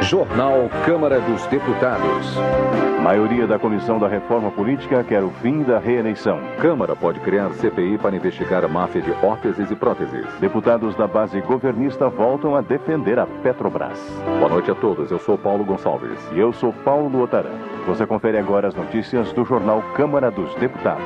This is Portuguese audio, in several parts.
Jornal Câmara dos Deputados. Maioria da Comissão da Reforma Política quer o fim da reeleição. Câmara pode criar CPI para investigar a máfia de órteses e próteses. Deputados da base governista voltam a defender a Petrobras. Boa noite a todos, eu sou Paulo Gonçalves. E eu sou Paulo Otaran. Você confere agora as notícias do Jornal Câmara dos Deputados.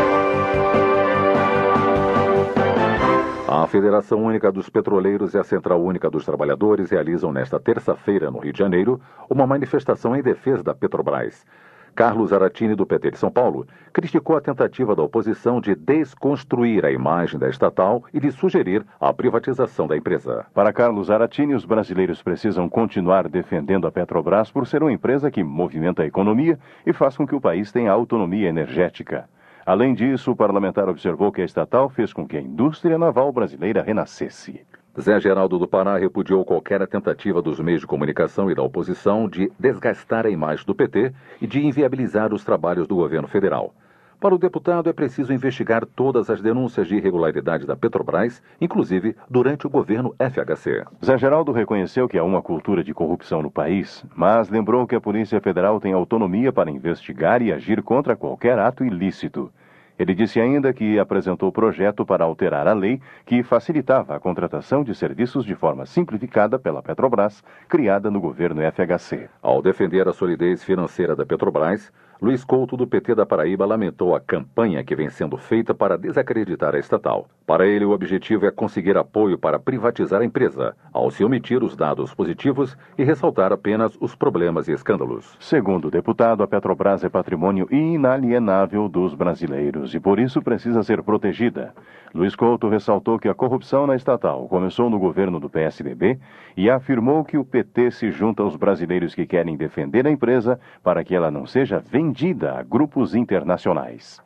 A Federação Única dos Petroleiros e a Central Única dos Trabalhadores realizam nesta terça-feira, no Rio de Janeiro, uma manifestação em defesa da Petrobras. Carlos Zaratini, do PT de São Paulo, criticou a tentativa da oposição de desconstruir a imagem da estatal e de sugerir a privatização da empresa. Para Carlos Zaratini, os brasileiros precisam continuar defendendo a Petrobras por ser uma empresa que movimenta a economia e faz com que o país tenha autonomia energética. Além disso, o parlamentar observou que a estatal fez com que a indústria naval brasileira renascesse. Zé Geraldo do Pará repudiou qualquer tentativa dos meios de comunicação e da oposição de desgastar a imagem do PT e de inviabilizar os trabalhos do governo federal. Para o deputado, é preciso investigar todas as denúncias de irregularidade da Petrobras, inclusive durante o governo FHC. Zé Geraldo reconheceu que há uma cultura de corrupção no país, mas lembrou que a Polícia Federal tem autonomia para investigar e agir contra qualquer ato ilícito. Ele disse ainda que apresentou projeto para alterar a lei que facilitava a contratação de serviços de forma simplificada pela Petrobras, criada no governo FHC. Ao defender a solidez financeira da Petrobras, Luiz Couto, do PT da Paraíba, lamentou a campanha que vem sendo feita para desacreditar a estatal. Para ele, o objetivo é conseguir apoio para privatizar a empresa, ao se omitir os dados positivos e ressaltar apenas os problemas e escândalos. Segundo o deputado, a Petrobras é patrimônio inalienável dos brasileiros e, por isso, precisa ser protegida. Luiz Couto ressaltou que a corrupção na estatal começou no governo do PSDB e afirmou que o PT se junta aos brasileiros que querem defender a empresa para que ela não seja vendida a grupos internacionais.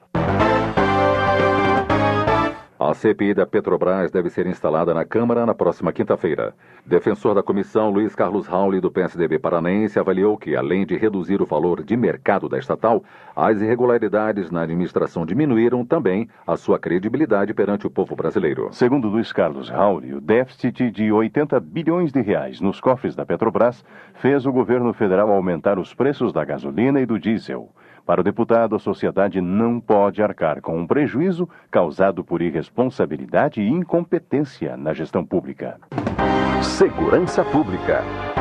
A CPI da Petrobras deve ser instalada na Câmara na próxima quinta-feira. Defensor da comissão, Luiz Carlos Rauli, do PSDB paranaense, avaliou que, além de reduzir o valor de mercado da estatal, as irregularidades na administração diminuíram também a sua credibilidade perante o povo brasileiro. Segundo Luiz Carlos Rauli, o déficit de 80 bilhões de reais nos cofres da Petrobras fez o governo federal aumentar os preços da gasolina e do diesel. Para o deputado, a sociedade não pode arcar com um prejuízo causado por irresponsabilidade e incompetência na gestão pública. Segurança Pública.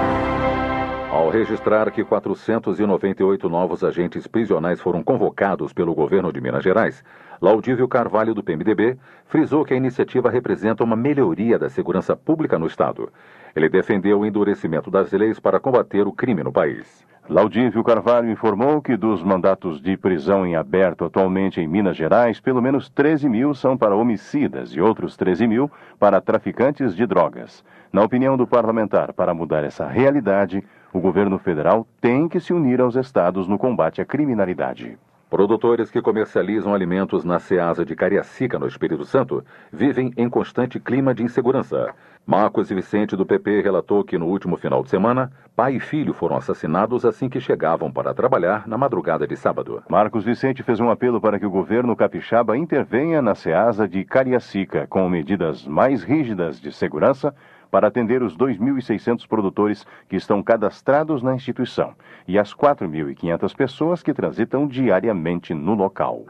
Ao registrar que 498 novos agentes prisionais foram convocados pelo governo de Minas Gerais, Laudívio Carvalho, do PMDB, frisou que a iniciativa representa uma melhoria da segurança pública no Estado. Ele defendeu o endurecimento das leis para combater o crime no país. Laudívio Carvalho informou que dos mandatos de prisão em aberto atualmente em Minas Gerais, pelo menos 13 mil são para homicidas e outros 13 mil para traficantes de drogas. Na opinião do parlamentar, para mudar essa realidade, o governo federal tem que se unir aos estados no combate à criminalidade. Produtores que comercializam alimentos na Ceasa de Cariacica, no Espírito Santo, vivem em constante clima de insegurança. Marcos Vicente, do PP, relatou que no último final de semana, pai e filho foram assassinados assim que chegavam para trabalhar na madrugada de sábado. Marcos Vicente fez um apelo para que o governo capixaba intervenha na Ceasa de Cariacica com medidas mais rígidas de segurança para atender os 2.600 produtores que estão cadastrados na instituição e as 4.500 pessoas que transitam diariamente no local.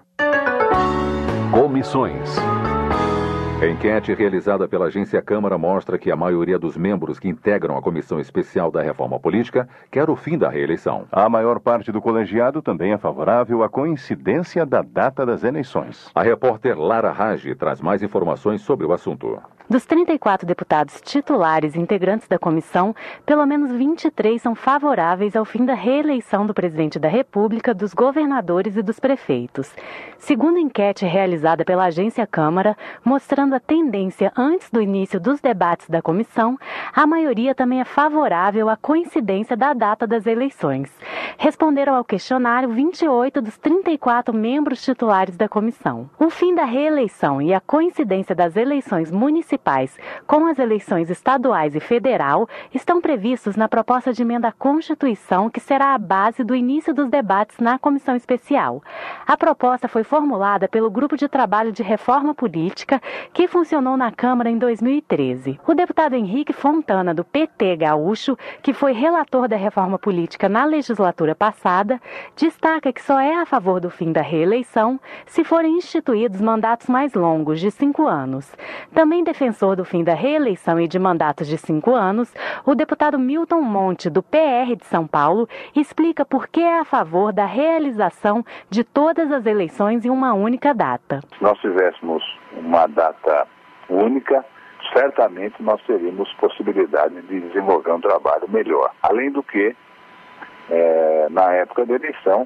Comissões. A enquete realizada pela Agência Câmara mostra que a maioria dos membros que integram a Comissão Especial da Reforma Política quer o fim da reeleição. A maior parte do colegiado também é favorável à coincidência da data das eleições. A repórter Lara Rage traz mais informações sobre o assunto. Dos 34 deputados titulares e integrantes da comissão, pelo menos 23 são favoráveis ao fim da reeleição do presidente da República, dos governadores e dos prefeitos. Segundo a enquete realizada pela Agência Câmara, mostrando a tendência antes do início dos debates da comissão, a maioria também é favorável à coincidência da data das eleições. Responderam ao questionário 28 dos 34 membros titulares da comissão. O fim da reeleição e a coincidência das eleições municipais municipais com as eleições estaduais e federal estão previstos na proposta de emenda à Constituição, que será a base do início dos debates na comissão especial. A proposta foi formulada pelo Grupo de Trabalho de Reforma Política, que funcionou na Câmara em 2013. O deputado Henrique Fontana, do PT Gaúcho, que foi relator da reforma política na legislatura passada, destaca que só é a favor do fim da reeleição se forem instituídos mandatos mais longos, de 5 anos. Também defensor do fim da reeleição e de mandatos de 5 anos, o deputado Milton Monte, do PR de São Paulo, explica por que é a favor da realização de todas as eleições em uma única data. Se nós tivéssemos uma data única, certamente nós teríamos possibilidade de desenvolver um trabalho melhor. Além do que, na época da eleição,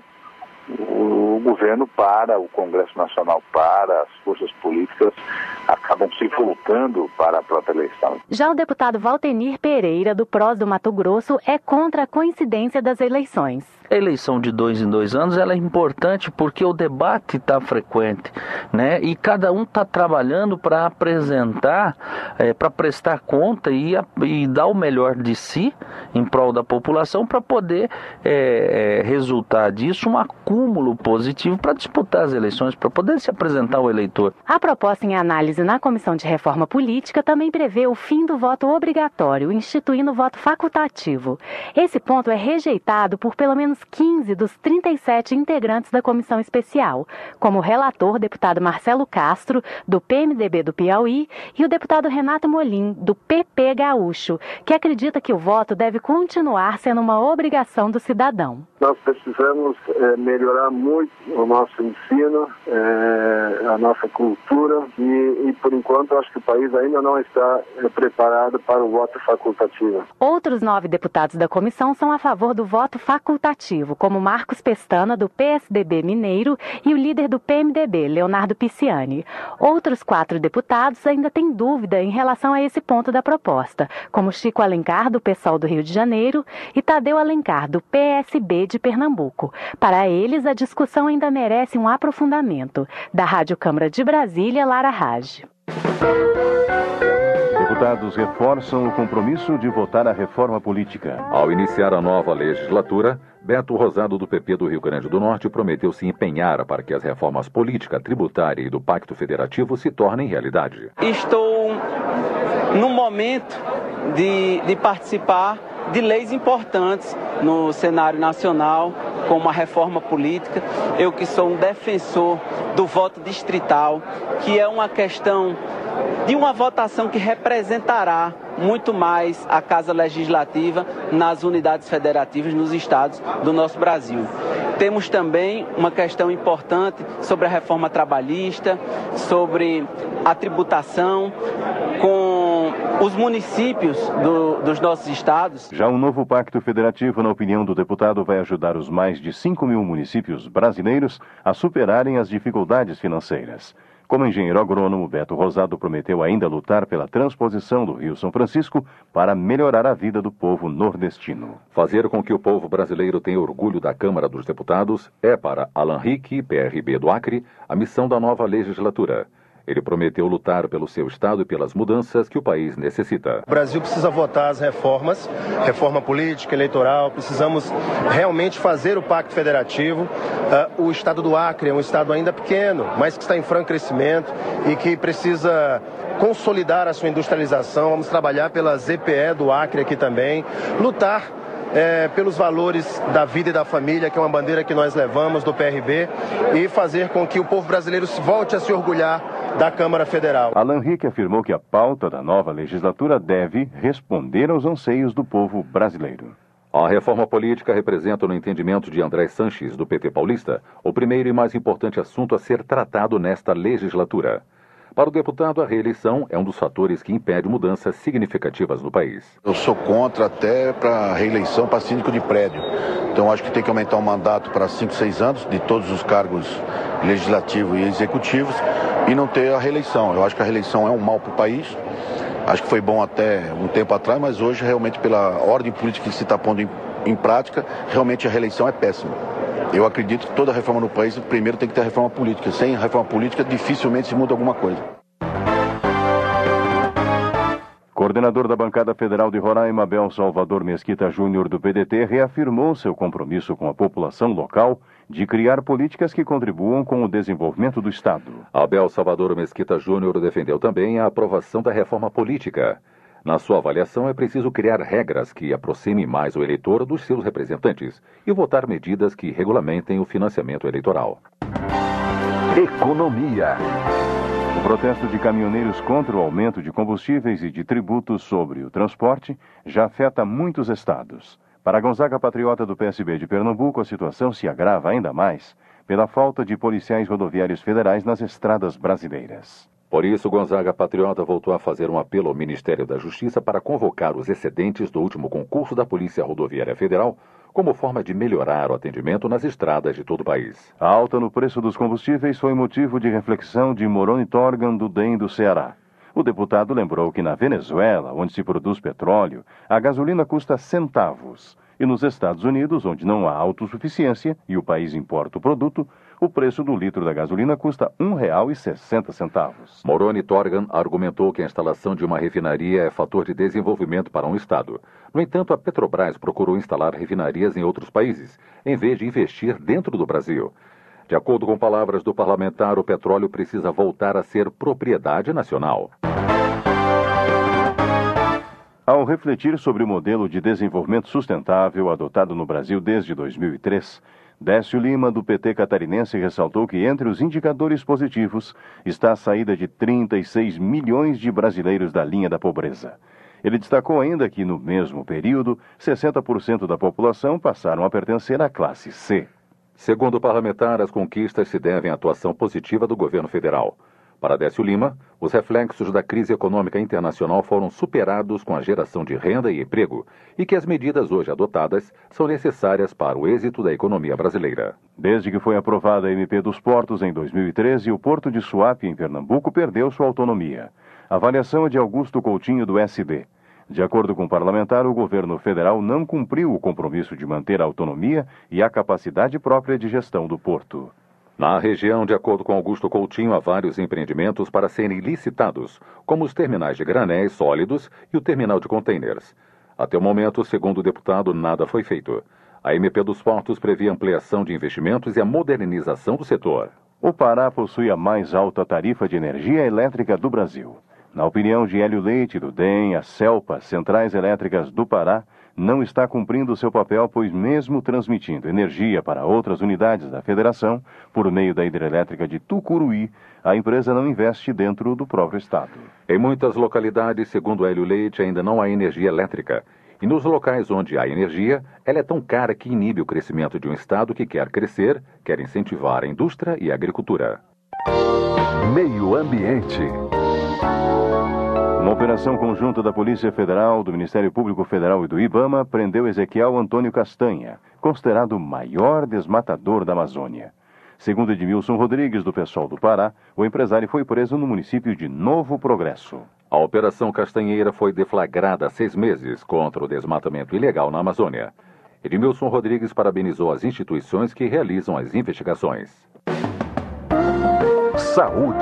o governo para, o Congresso Nacional para, as forças políticas acabam se voltando para a própria eleição. Já o deputado Valtenir Pereira, do PROS do Mato Grosso, é contra a coincidência das eleições. A eleição de 2 em 2 anos ela é importante porque o debate está frequente, né? E cada um está trabalhando para apresentar, para prestar conta e dar o melhor de si em prol da população para poder resultar disso um acúmulo positivo para disputar as eleições, para poder se apresentar ao eleitor. A proposta em análise na Comissão de Reforma Política também prevê o fim do voto obrigatório, instituindo o voto facultativo. Esse ponto é rejeitado por pelo menos 15 dos 37 integrantes da comissão especial, como o relator, o deputado Marcelo Castro, do PMDB do Piauí, e o deputado Renato Molim, do PP Gaúcho, que acredita que o voto deve continuar sendo uma obrigação do cidadão. Nós precisamos melhorar muito o nosso ensino, a nossa cultura e por enquanto, acho que o país ainda não está preparado para o voto facultativo. Outros 9 deputados da comissão são a favor do voto facultativo, como Marcos Pestana, do PSDB Mineiro, e o líder do PMDB, Leonardo Pisciani. Outros 4 deputados ainda têm dúvida em relação a esse ponto da proposta, como Chico Alencar, do PSOL do Rio de Janeiro, e Tadeu Alencar, do PSB de Pernambuco. Para eles, a discussão ainda merece um aprofundamento. Da Rádio Câmara de Brasília, Lara Raj. Deputados reforçam o compromisso de votar a reforma política. Ao iniciar a nova legislatura, Beto Rosado, do PP do Rio Grande do Norte, prometeu se empenhar para que as reformas política, tributária e do Pacto Federativo se tornem realidade. Estou no momento de participar de leis importantes no cenário nacional, como a reforma política. Eu que sou um defensor do voto distrital, que é uma questão de uma votação que representará muito mais a Casa Legislativa nas unidades federativas nos estados do nosso Brasil. Temos também uma questão importante sobre a reforma trabalhista, sobre a tributação com os municípios dos nossos estados. Já um novo pacto federativo, na opinião do deputado, vai ajudar os mais de 5.000 municípios brasileiros a superarem as dificuldades financeiras. Como engenheiro agrônomo, Beto Rosado prometeu ainda lutar pela transposição do Rio São Francisco para melhorar a vida do povo nordestino. Fazer com que o povo brasileiro tenha orgulho da Câmara dos Deputados é, para Alan Rick, PRB do Acre, a missão da nova legislatura. Ele prometeu lutar pelo seu estado e pelas mudanças que o país necessita. O Brasil precisa votar as reformas, reforma política, eleitoral, precisamos realmente fazer o pacto federativo. O estado do Acre é um estado ainda pequeno, mas que está em franco crescimento e que precisa consolidar a sua industrialização. Vamos trabalhar pela ZPE do Acre aqui também, lutar pelos valores da vida e da família, que é uma bandeira que nós levamos do PRB, e fazer com que o povo brasileiro volte a se orgulhar da Câmara Federal. Alan Rick afirmou que a pauta da nova legislatura deve responder aos anseios do povo brasileiro. A reforma política representa, no entendimento de André Sanches, do PT paulista, o primeiro e mais importante assunto a ser tratado nesta legislatura. Para o deputado, a reeleição é um dos fatores que impede mudanças significativas no país. Eu sou contra até para a reeleição para síndico de prédio. Então acho que tem que aumentar o mandato para 5, 6 anos de todos os cargos legislativos e executivos e não ter a reeleição. Eu acho que a reeleição é um mal para o país. Acho que foi bom até um tempo atrás, mas hoje realmente pela ordem política que se está pondo em prática, realmente a reeleição é péssima. Eu acredito que toda reforma no país, primeiro tem que ter reforma política. Sem reforma política, dificilmente se muda alguma coisa. coordenador da bancada federal de Roraima, Abel Salvador Mesquita Júnior, do PDT, reafirmou seu compromisso com a população local de criar políticas que contribuam com o desenvolvimento do Estado. Abel Salvador Mesquita Júnior defendeu também a aprovação da reforma política. Na sua avaliação, é preciso criar regras que aproximem mais o eleitor dos seus representantes e votar medidas que regulamentem o financiamento eleitoral. Economia. O protesto de caminhoneiros contra o aumento de combustíveis e de tributos sobre o transporte já afeta muitos estados. Para Gonzaga Patriota do PSB de Pernambuco, a situação se agrava ainda mais pela falta de policiais rodoviários federais nas estradas brasileiras. Por isso, Gonzaga Patriota voltou a fazer um apelo ao Ministério da Justiça para convocar os excedentes do último concurso da Polícia Rodoviária Federal como forma de melhorar o atendimento nas estradas de todo o país. A alta no preço dos combustíveis foi motivo de reflexão de Moroni Torgan, do DEM do Ceará. O deputado lembrou que na Venezuela, onde se produz petróleo, a gasolina custa centavos. E nos Estados Unidos, onde não há autossuficiência e o país importa o produto, o preço do litro da gasolina custa R$ 1,60. Moroni Torgan argumentou que a instalação de uma refinaria é fator de desenvolvimento para um estado. No entanto, a Petrobras procurou instalar refinarias em outros países, em vez de investir dentro do Brasil. De acordo com palavras do parlamentar, o petróleo precisa voltar a ser propriedade nacional. Ao refletir sobre o modelo de desenvolvimento sustentável adotado no Brasil desde 2003, Décio Lima, do PT catarinense, ressaltou que entre os indicadores positivos está a saída de 36 milhões de brasileiros da linha da pobreza. Ele destacou ainda que, no mesmo período, 60% da população passaram a pertencer à classe C. Segundo o parlamentar, as conquistas se devem à atuação positiva do governo federal. Para Décio Lima, os reflexos da crise econômica internacional foram superados com a geração de renda e emprego e que as medidas hoje adotadas são necessárias para o êxito da economia brasileira. Desde que foi aprovada a MP dos Portos em 2013, o Porto de Suape, em Pernambuco, perdeu sua autonomia. A avaliação é de Augusto Coutinho, do SD. De acordo com o parlamentar, o governo federal não cumpriu o compromisso de manter a autonomia e a capacidade própria de gestão do porto. Na região, de acordo com Augusto Coutinho, há vários empreendimentos para serem licitados, como os terminais de granéis sólidos e o terminal de containers. Até o momento, segundo o deputado, nada foi feito. A MP dos Portos prevê ampliação de investimentos e a modernização do setor. O Pará possui a mais alta tarifa de energia elétrica do Brasil. Na opinião de Hélio Leite, do DEM, a CELPA, Centrais Elétricas do Pará, não está cumprindo seu papel, pois mesmo transmitindo energia para outras unidades da federação, por meio da hidrelétrica de Tucuruí, a empresa não investe dentro do próprio estado. Em muitas localidades, segundo Hélio Leite, ainda não há energia elétrica. E nos locais onde há energia, ela é tão cara que inibe o crescimento de um estado que quer crescer, quer incentivar a indústria e a agricultura. Meio Ambiente. Uma operação conjunta da Polícia Federal, do Ministério Público Federal e do IBAMA prendeu Ezequiel Antônio Castanha, considerado o maior desmatador da Amazônia. Segundo Edmilson Rodrigues, do PSOL do Pará, o empresário foi preso no município de Novo Progresso. A Operação Castanheira foi deflagrada há 6 meses contra o desmatamento ilegal na Amazônia. Edmilson Rodrigues parabenizou as instituições que realizam as investigações. Saúde.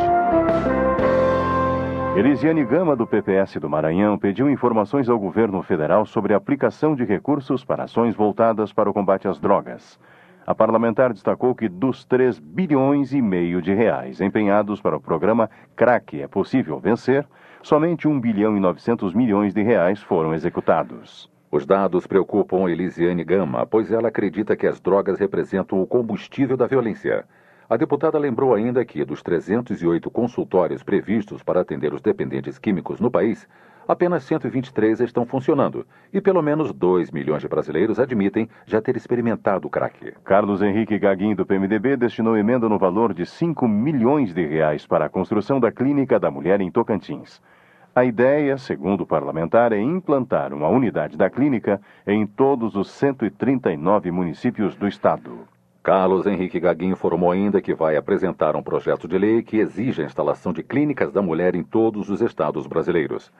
Elisiane Gama, do PPS do Maranhão, pediu informações ao governo federal sobre a aplicação de recursos para ações voltadas para o combate às drogas. A parlamentar destacou que dos 3,5 bilhões de reais empenhados para o programa Crack é Possível Vencer, somente 1,9 bilhão de reais foram executados. Os dados preocupam Elisiane Gama, pois ela acredita que as drogas representam o combustível da violência. A deputada lembrou ainda que, dos 308 consultórios previstos para atender os dependentes químicos no país, apenas 123 estão funcionando e pelo menos 2 milhões de brasileiros admitem já ter experimentado o crack. Carlos Henrique Gaguinho, do PMDB, destinou emenda no valor de 5 milhões de reais para a construção da Clínica da Mulher em Tocantins. A ideia, segundo o parlamentar, é implantar uma unidade da clínica em todos os 139 municípios do estado. Carlos Henrique Gaguinho informou ainda que vai apresentar um projeto de lei que exige a instalação de clínicas da mulher em todos os estados brasileiros.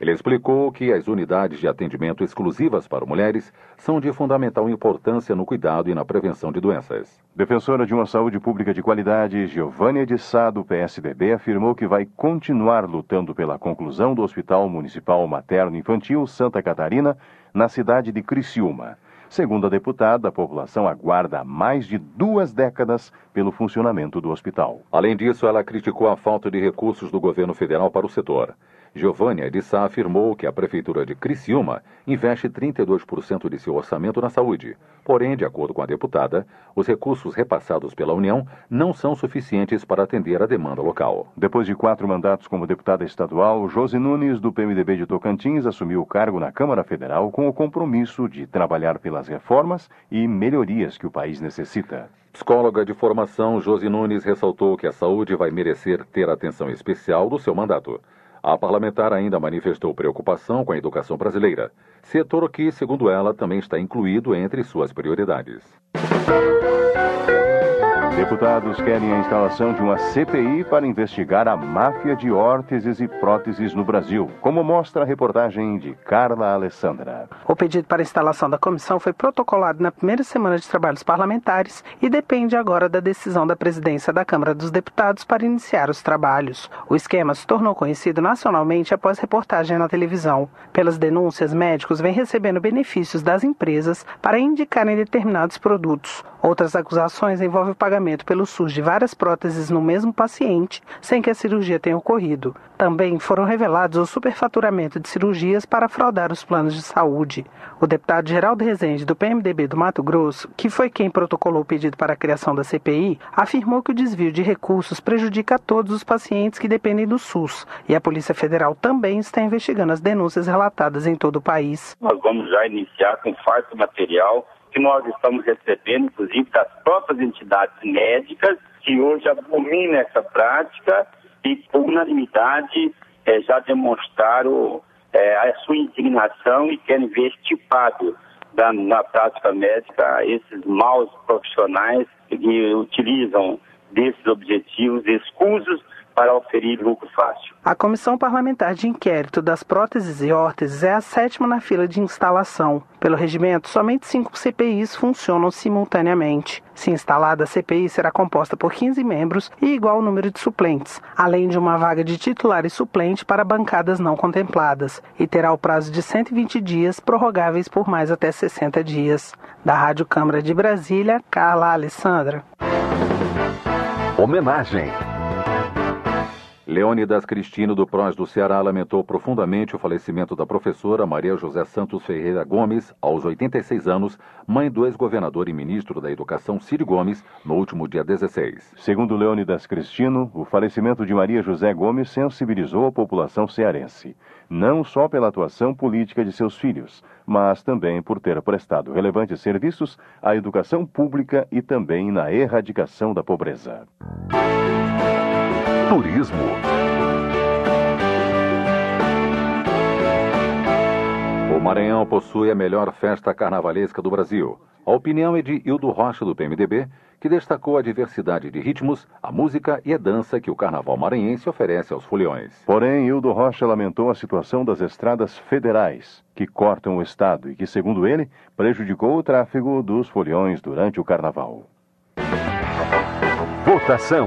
Ele explicou que as unidades de atendimento exclusivas para mulheres são de fundamental importância no cuidado e na prevenção de doenças. Defensora de uma saúde pública de qualidade, Giovânia de Sá, do PSDB, afirmou que vai continuar lutando pela conclusão do Hospital Municipal Materno-Infantil Santa Catarina, na cidade de Criciúma. Segundo a deputada, a população aguarda há mais de 2 décadas pelo funcionamento do hospital. Além disso, ela criticou a falta de recursos do governo federal para o setor. Giovânia de Sá afirmou que a Prefeitura de Criciúma investe 32% de seu orçamento na saúde. Porém, de acordo com a deputada, os recursos repassados pela União não são suficientes para atender a demanda local. Depois de 4 mandatos como deputada estadual, Josi Nunes, do PMDB de Tocantins, assumiu o cargo na Câmara Federal com o compromisso de trabalhar pelas reformas e melhorias que o país necessita. Psicóloga de formação, Josi Nunes ressaltou que a saúde vai merecer ter atenção especial do seu mandato. A parlamentar ainda manifestou preocupação com a educação brasileira, setor que, segundo ela, também está incluído entre suas prioridades. Deputados querem a instalação de uma CPI para investigar a máfia de órteses e próteses no Brasil, como mostra a reportagem de Carla Alessandra. O pedido para a instalação da comissão foi protocolado na primeira semana de trabalhos parlamentares e depende agora da decisão da presidência da Câmara dos Deputados para iniciar os trabalhos. O esquema se tornou conhecido nacionalmente após reportagem na televisão. Pelas denúncias, médicos vêm recebendo benefícios das empresas para indicarem determinados produtos. Outras acusações envolvem o pagamento pelo SUS de várias próteses no mesmo paciente, sem que a cirurgia tenha ocorrido. Também foram revelados o superfaturamento de cirurgias para fraudar os planos de saúde. O deputado Geraldo Rezende, do PMDB do Mato Grosso, que foi quem protocolou o pedido para a criação da CPI, afirmou que o desvio de recursos prejudica a todos os pacientes que dependem do SUS, e a Polícia Federal também está investigando as denúncias relatadas em todo o país. Nós vamos já iniciar com farto material que nós estamos recebendo, inclusive, das próprias entidades médicas, que hoje abominam essa prática e, por unanimidade, já demonstraram a sua indignação e querem ver estipado na prática médica esses maus profissionais que utilizam desses objetivos escusos para oferir lucro fácil. A Comissão Parlamentar de Inquérito das Próteses e Órteses é a 7ª na fila de instalação. Pelo regimento, somente 5 CPIs funcionam simultaneamente. Se instalada, a CPI será composta por 15 membros e igual número de suplentes, além de uma vaga de titular e suplente para bancadas não contempladas, e terá o prazo de 120 dias, prorrogáveis por mais até 60 dias. Da Rádio Câmara de Brasília, Carla Alessandra. Homenagem. Leônidas Cristino, do PROS do Ceará, lamentou profundamente o falecimento da professora Maria José Santos Ferreira Gomes, aos 86 anos, mãe do ex-governador e ministro da Educação Ciro Gomes, no último dia 16. Segundo Leônidas Cristino, o falecimento de Maria José Gomes sensibilizou a população cearense, não só pela atuação política de seus filhos, mas também por ter prestado relevantes serviços à educação pública e também na erradicação da pobreza. Turismo. O Maranhão possui a melhor festa carnavalesca do Brasil. A opinião é de Hildo Rocha, do PMDB, que destacou a diversidade de ritmos, a música e a dança que o carnaval maranhense oferece aos foliões. Porém, Hildo Rocha lamentou a situação das estradas federais, que cortam o estado e que, segundo ele, prejudicou o tráfego dos foliões durante o carnaval. Votação.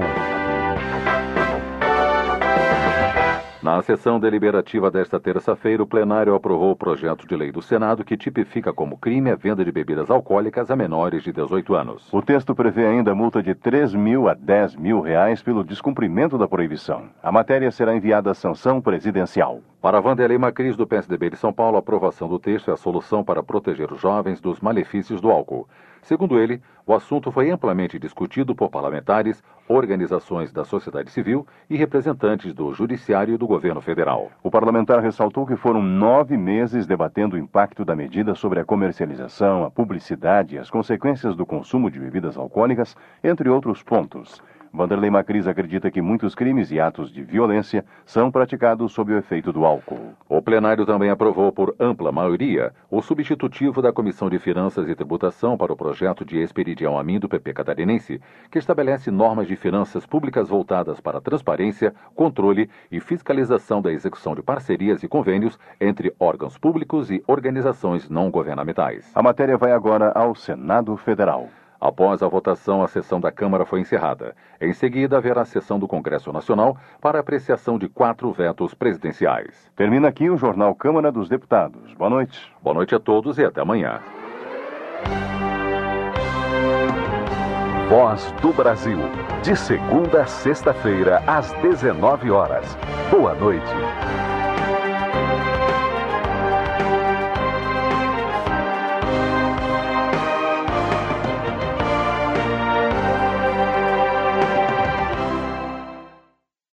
Na sessão deliberativa desta terça-feira, o plenário aprovou o projeto de lei do Senado que tipifica como crime a venda de bebidas alcoólicas a menores de 18 anos. O texto prevê ainda multa de R$3.000 a R$10.000 pelo descumprimento da proibição. A matéria será enviada à sanção presidencial. Para Vanderlei Macris, do PSDB de São Paulo, a aprovação do texto é a solução para proteger os jovens dos malefícios do álcool. Segundo ele, o assunto foi amplamente discutido por parlamentares, organizações da sociedade civil e representantes do Judiciário e do Governo Federal. O parlamentar ressaltou que foram 9 meses debatendo o impacto da medida sobre a comercialização, a publicidade e as consequências do consumo de bebidas alcoólicas, entre outros pontos. Vanderlei Macris acredita que muitos crimes e atos de violência são praticados sob o efeito do álcool. O plenário também aprovou por ampla maioria o substitutivo da Comissão de Finanças e Tributação para o projeto de Esperidião Amin do PP catarinense, que estabelece normas de finanças públicas voltadas para a transparência, controle e fiscalização da execução de parcerias e convênios entre órgãos públicos e organizações não governamentais. A matéria vai agora ao Senado Federal. Após a votação, a sessão da Câmara foi encerrada. Em seguida, haverá a sessão do Congresso Nacional para apreciação de 4 vetos presidenciais. Termina aqui o Jornal Câmara dos Deputados. Boa noite. Boa noite a todos e até amanhã. Voz do Brasil. De segunda a sexta-feira, às 19 horas. Boa noite.